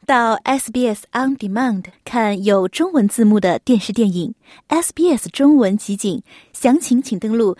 到 SBS On Demand 看有中文字幕的电视电影 SBS 中文集锦，详情请登录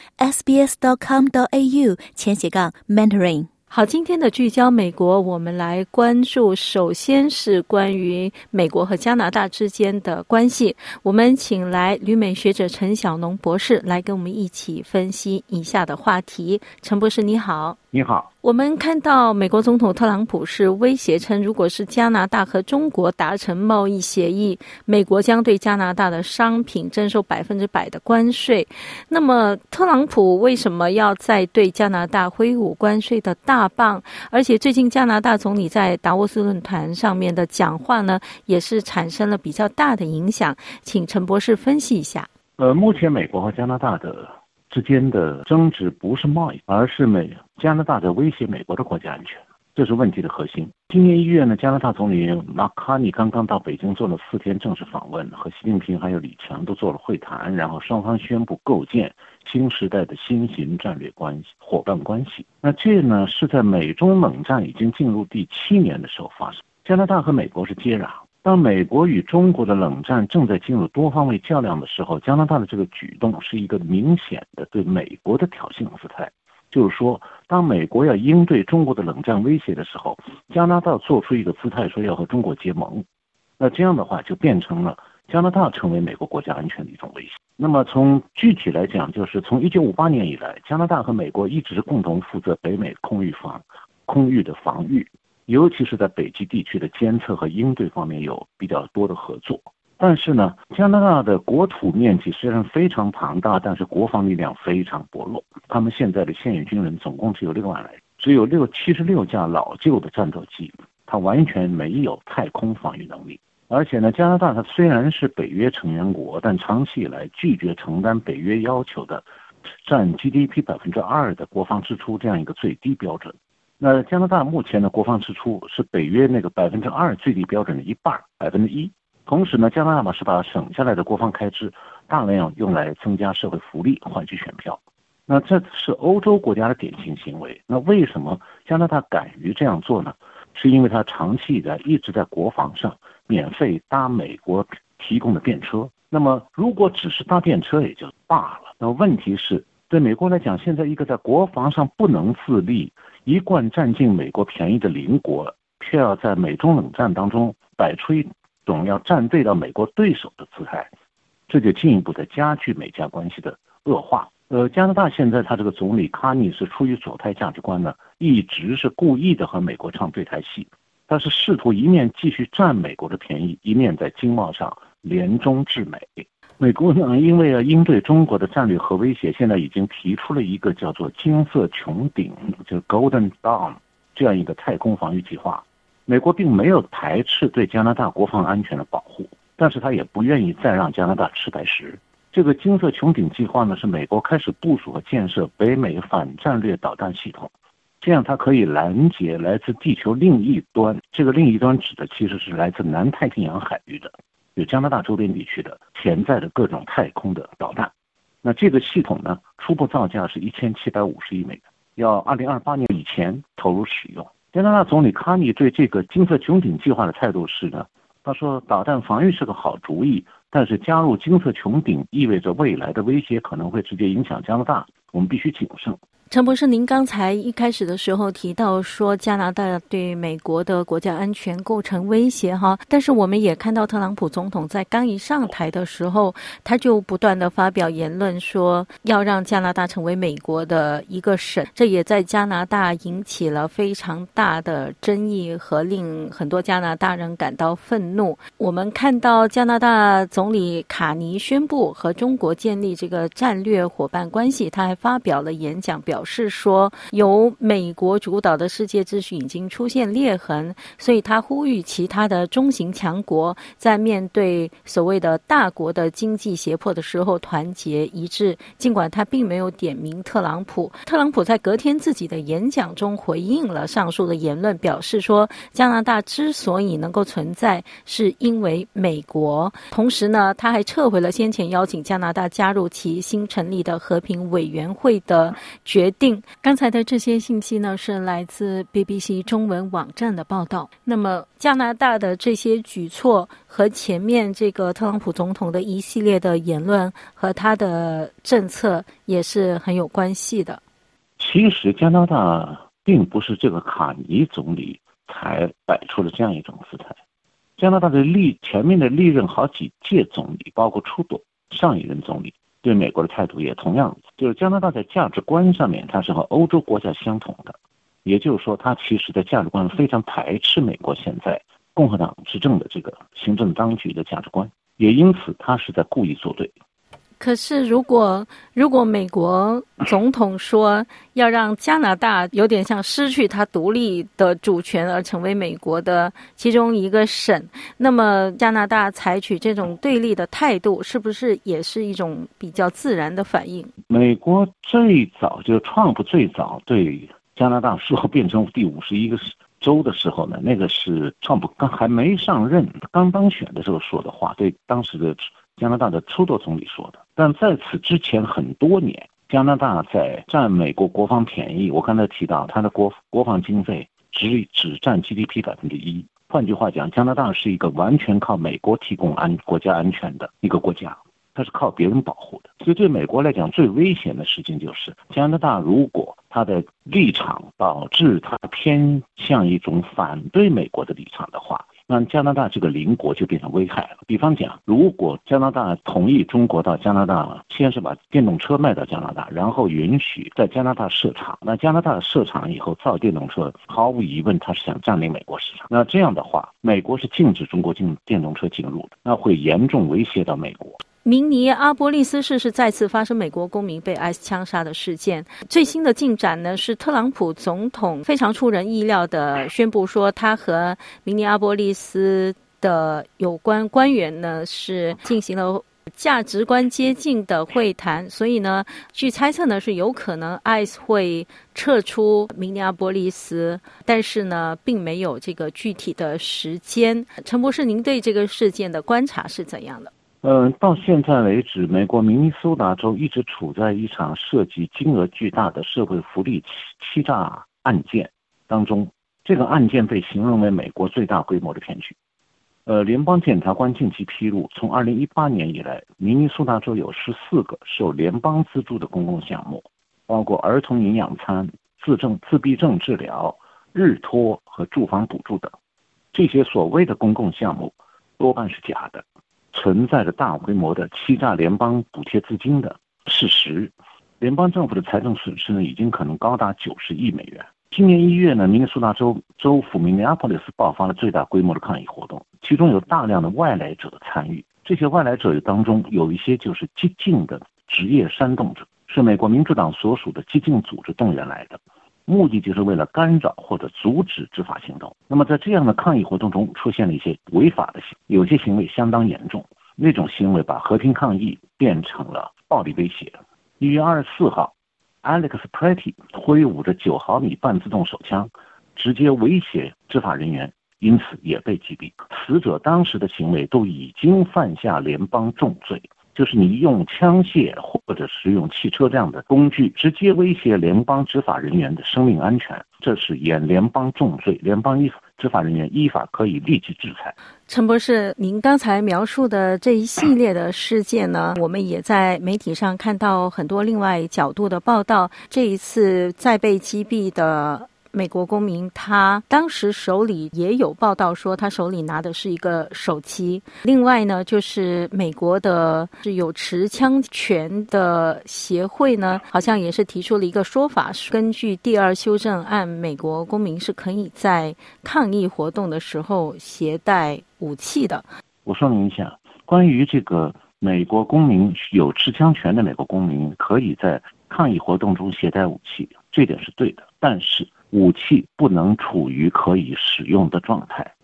sbs.com.au/Mandarin。好，今天的聚焦美国，我们来关注，首先是关于美国和加拿大之间的关系。我们请来旅美学者陈晓农博士来跟我们一起分析以下的话题。陈博士你好。 你好。 我们看到美国总统特朗普是威胁称，如果是加拿大和中国达成贸易协议，美国将对加拿大的商品征收100%的关税。那么特朗普为什么要再对加拿大挥舞关税的大棒？而且最近加拿大总理在达沃斯论坛上面的讲话呢，也是产生了比较大的影响，请陈博士分析一下。 目前美国和加拿大的之间的争执不是贸易，而是加拿大在威胁美国的国家安全，这是问题的核心。今年1月呢，加拿大总理马卡尼刚刚到北京做了4天正式访问，和习近平还有李强都做了会谈，然后双方宣布构建新时代的新型战略伙伴关系。那这呢是在美中冷战已经进入第7年的时候发生。加拿大和美国是接壤，当美国与中国的冷战正在进入多方位较量的时候，加拿大的这个举动是一个明显的对美国的挑衅姿态。就是说，当美国要应对中国的冷战威胁的时候，加拿大做出一个姿态说要和中国结盟，那这样的话就变成了加拿大成为美国国家安全的一种威胁。那么从具体来讲，就是从1958年以来，加拿大和美国一直共同负责北美空域的防御，尤其是在北极地区的监测和应对方面有比较多的合作。但是呢，加拿大的国土面积虽然非常庞大，但是国防力量非常薄弱。他们现在的现役军人总共只有6万来人，只有76架老旧的战斗机，它完全没有太空防御能力。而且呢，加拿大它虽然是北约成员国，但长期以来拒绝承担北约要求的占 GDP 2% 的国防支出这样一个最低标准。那加拿大目前的国防支出是北约那个 2% 最低标准的一半，1%。同时呢，加拿大是把省下来的国防开支大量用来增加社会福利，换取选票。那这是欧洲国家的典型行为。那为什么加拿大敢于这样做呢？是因为它长期以来一直在国防上免费搭美国提供的便车。那么如果只是搭便车也就罢了，那问题是对美国来讲，现在一个在国防上不能自立，一贯占尽美国便宜的邻国，却要在美中冷战当中摆出一种要站队到美国对手的姿态，这就进一步的加剧美加关系的恶化。加拿大现在他这个总理卡尼是出于左派价值观呢，一直是故意的和美国唱对台戏，他是试图一面继续占美国的便宜，一面在经贸上联中制美。美国呢，因为应对中国的战略核威胁，现在已经提出了一个叫做金色穹顶，就是 Golden Dome 这样一个太空防御计划。美国并没有排斥对加拿大国防安全的保护，但是他也不愿意再让加拿大吃白食。这个金色穹顶计划呢，是美国开始部署和建设北美反战略导弹系统，这样它可以拦截来自地球另一端，这个另一端指的其实是来自南太平洋海域的，有加拿大周边地区的潜在的各种太空的导弹。那这个系统呢，初步造价是1750亿美元，要2028年以前投入使用。加拿大总理卡尼对这个金色穹顶计划的态度是呢，他说导弹防御是个好主意，但是加入金色穹顶意味着未来的威胁可能会直接影响加拿大，我们必须谨慎。 陈博士，您刚才一开始的时候提到说加拿大对美国的国家安全构成威胁哈，但是我们也看到特朗普总统在刚一上台的时候，他就不断的发表言论说要让加拿大成为美国的一个省，这也在加拿大引起了非常大的争议和令很多加拿大人感到愤怒。我们看到加拿大总理卡尼宣布和中国建立这个战略伙伴关系，他还发表了演讲，表示说由美国主导的世界秩序已经出现裂痕，所以他呼吁其他的中型强国在面对所谓的大国的经济胁迫的时候团结一致。尽管他并没有点名特朗普，特朗普在隔天自己的演讲中回应了上述的言论，表示说加拿大之所以能够存在是因为美国。同时呢，他还撤回了先前邀请加拿大加入其新成立的和平委员会的决定。刚才的这些信息呢，是来自 BBC 中文网站的报道。那么加拿大的这些举措和前面这个特朗普总统的一系列的言论和他的政策也是很有关系的。 其实加拿大并不是这个卡尼总理才摆出了这样一种姿态，加拿大的前面的历任好几届总理，包括trudeau上一任总理，对美国的态度也同样，就是加拿大在价值观上面它是和欧洲国家相同的，也就是说它其实在价值观非常排斥美国现在共和党执政的这个行政当局的价值观，也因此它是在故意作对。 可是如果美国总统说要让加拿大有点像失去它独立的主权而成为美国的其中一个省，那么加拿大采取这种对立的态度是不是也是一种比较自然的反应？ 美国最早就是川普最早对加拿大说变成第51个州的时候呢，那个是川普还没上任刚当选的时候说的话，对当时的加拿大的trudeau总理说的。但在此之前很多年，加拿大在占美国国防便宜，我刚才提到它的国防经费只占 GDP 1%。换句话讲，加拿大是一个完全靠美国提供国家安全的一个国家，它是靠别人保护的。所以对美国来讲，最危险的事情就是加拿大如果它的立场导致它偏向一种反对美国的立场的话，那加拿大这个邻国就变成危害了。比方讲，如果加拿大同意中国到加拿大，先是把电动车卖到加拿大，然后允许在加拿大设厂，那加拿大设厂以后造电动车，毫无疑问它是想占领美国市场。那这样的话，美国是禁止中国电动车进入的，那会严重威胁到美国。 明尼阿波利斯市是再次发生美国公民被 ICE 枪杀的事件。最新的进展呢，是特朗普总统非常出人意料的宣布说，他和明尼阿波利斯的有关官员呢是进行了价值观接近的会谈，所以呢，据猜测呢是有可能 ICE 会撤出明尼阿波利斯，但是呢并没有这个具体的时间。陈博士，您对这个事件的观察是怎样的？ 到现在为止，美国明尼苏达州一直处在一场涉及金额巨大的社会福利欺诈案件当中。这个案件被形容为美国最大规模的骗局。联邦检察官近期披露，从2018年以来，明尼苏达州有14个受联邦资助的公共项目，包括儿童营养餐、自闭症治疗、日托和住房补助等。这些所谓的公共项目多半是假的，存在着大规模的欺诈联邦补贴资金的事实。联邦政府的财政损失呢，已经可能高达90亿美元。今年1月呢，明尼苏达州州府明尼阿波利斯爆发了最大规模的抗议活动，其中有大量的外来者参与。这些外来者当中有一些就是激进的职业煽动者，是美国民主党所属的激进组织动员来的，目的就是为了干扰或者阻止执法行动。那么在这样的抗议活动中出现了一些违法的行为，有些行为相当严重，那种行为把和平抗议变成了暴力威胁。1月24号，Alex Pretty 挥舞着9毫米半自动手枪，直接威胁执法人员，因此也被击毙。死者当时的行为都已经犯下联邦重罪，就是你用枪械或者使用汽车这样的工具直接威胁联邦执法人员的生命安全，这是联邦重罪，联邦执法人员依法可以立即制裁。 陈博士，您刚才描述的这一系列的事件呢，我们也在媒体上看到很多另外角度的报道。这一次再被击毙的美国公民，他当时手里也有报道说他手里拿的是一个手机。另外呢，就是美国的有持枪权的协会呢，好像也是提出了一个说法，根据第2修正案，美国公民是可以在抗议活动的时候携带武器的。 我说明一下，关于这个美国公民有持枪权的美国公民可以在抗议活动中携带武器，这点是对的，但是武器不能处于可以使用的状态。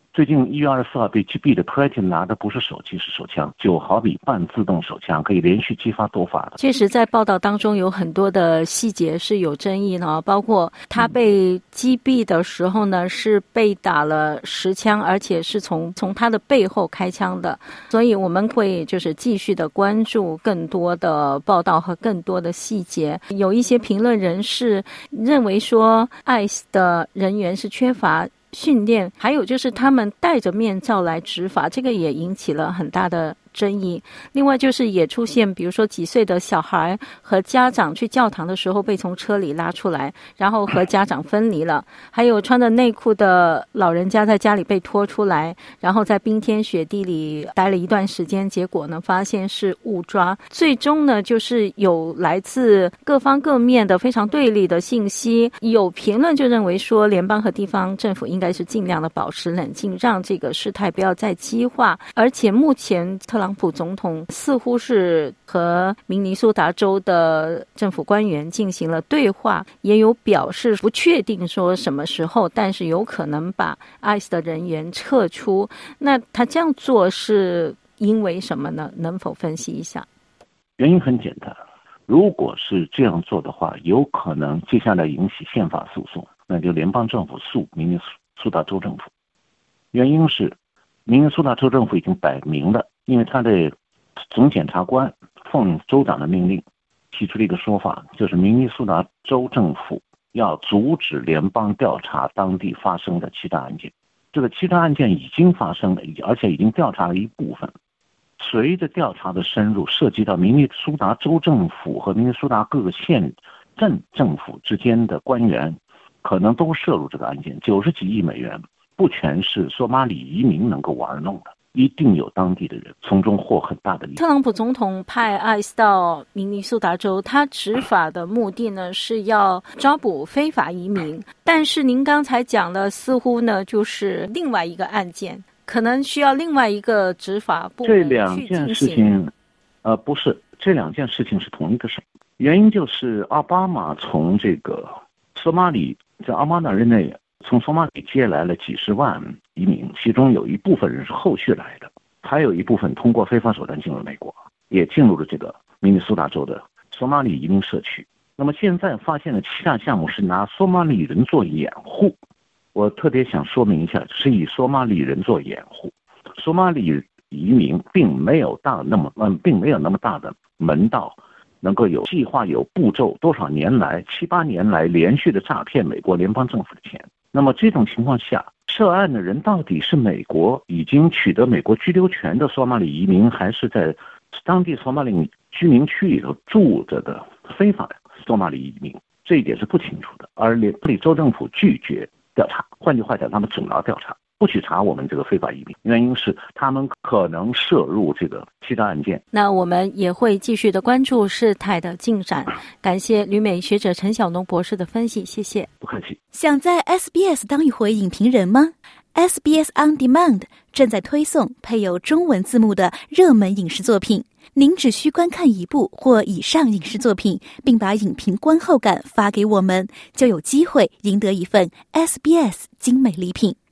最近1月24号被击毙的 Pretty 拿的不是手机，是手枪，9毫米半自动手枪，可以连续击发多发的。 确实在报道当中有很多的细节是有争议的，包括他被击毙的时候呢，是被打了10枪，而且是从他的背后开枪的。所以我们会就是继续的关注更多的报道和更多的细节。有一些评论人士认为说 ICE 的人员是缺乏训练，还有就是他们戴着面罩来执法，这个也引起了很大的争议。另外就是也出现比如说几岁的小孩和家长去教堂的时候被从车里拉出来，然后和家长分离了，还有穿着内裤的老人家在家里被拖出来，然后在冰天雪地里待了一段时间，结果呢发现是误抓。最终呢就是有来自各方各面的非常对立的信息，有评论就认为说联邦和地方政府应该是尽量的保持冷静，让这个事态不要再激化。而且目前特朗普总统似乎是和明尼苏达州的政府官员进行了对话，也有表示不确定说什么时候，但是有可能把 ICE 的人员撤出。那他这样做是因为什么呢？能否分析一下？ 原因很简单，如果是这样做的话，有可能接下来引起宪法诉讼，那就联邦政府诉明尼苏达州政府。原因是明尼苏达州政府已经摆明了，因为他的总检察官奉州长的命令提出了一个说法，就是明尼苏达州政府要阻止联邦调查当地发生的欺诈案件。这个欺诈案件已经发生了，而且已经调查了一部分。随着调查的深入，涉及到明尼苏达州政府和明尼苏达各个县镇政府之间的官员可能都涉入这个案件，90几亿美元不全是索马里移民能够玩弄的，一定有当地的人从中获很大的利益。 特朗普总统派 ICE 到明尼苏达州，他执法的目的呢是要抓捕非法移民，但是您刚才讲的似乎呢就是另外一个案件，可能需要另外一个执法部门去进行。 这两件事情不是，这两件事情是同一个事。原因就是奥巴马从这个索马里，在奥巴马任内从索马里接来了几十万移民，其中有一部分人是后续来的，还有一部分通过非法手段进入美国，也进入了这个明尼苏达州的索马里移民社区。那么现在发现的欺诈项目是拿索马里人做掩护，我特别想说明一下，是以索马里人做掩护。索马里移民并没有那么大的门道，能够有计划、有步骤，多少年来7、8年来连续的诈骗美国联邦政府的钱。那么这种情况下，涉案的人到底是美国已经取得美国居留权的索马里移民，还是在当地索马里居民区里头住着的非法索马里移民？这一点是不清楚的。而联邦州政府拒绝调查，换句话讲，他们阻挠调查，不去查我们这个非法移民，原因是他们可能涉入这个欺诈案件。 那我们也会继续的关注事态的进展。感谢旅美学者陈晓农博士的分析，谢谢。 不客气。 想在 SBS 当一回影评人吗？ SBS On Demand 正在推送配有中文字幕的热门影视作品，您只需观看一部或以上影视作品，并把影评观后感发给我们，就有机会赢得一份 SBS 精美礼品。